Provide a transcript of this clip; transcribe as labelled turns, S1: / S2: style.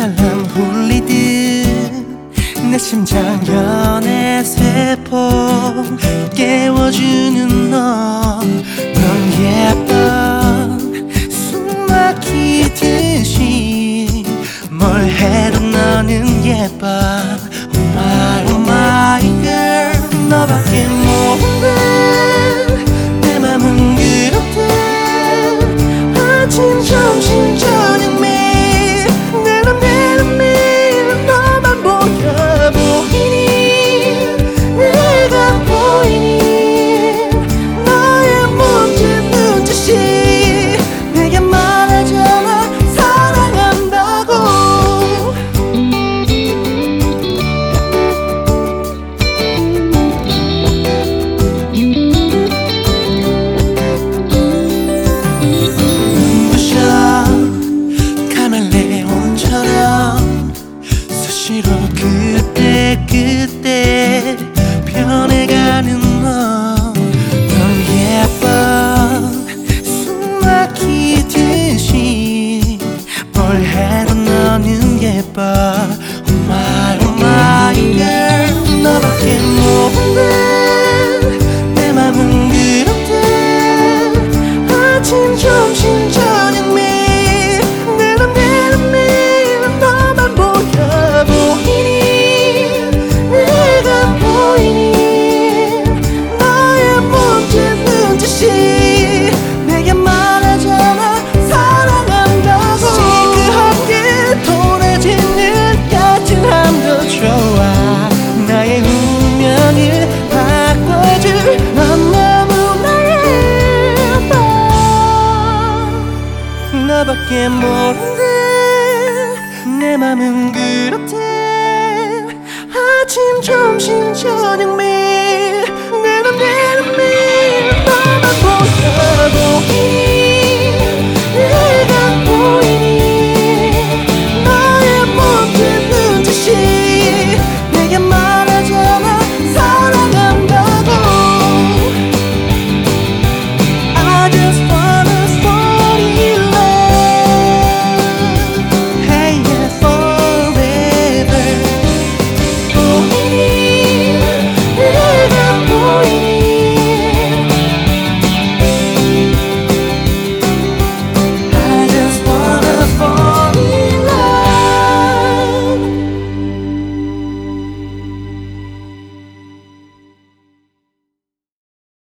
S1: 알람 울리듯 내 심장 연애 세포 깨워주는 넌 예뻐 숨 막히듯이 뭘 해도 너는 예뻐 Oh my girl 너밖에 모른다 내 맘은 그렇다 아침 점심 저녁 매일 매일 너만 보여 보이니 내가 보이니 너의 모든 눈짓이 내게 말하잖아 사랑한다고 수시로 그때 변해가는 넌 예뻐 숨 막히듯이 뭘 해도 너는 예뻐 Oh my girl 너밖에 모른다 내 맘은 그렇다 아침 점심 저녁 매일 매일 너만 보여 보이니 내가 보이니 너의 모든 눈짓이 내게 말하잖아 사랑한다고 시크하게 도나지는 따뜻함도 좋아 나의 운명을 바꿔줄 넌 너무나 예뻐 너밖에 모른다 내 맘은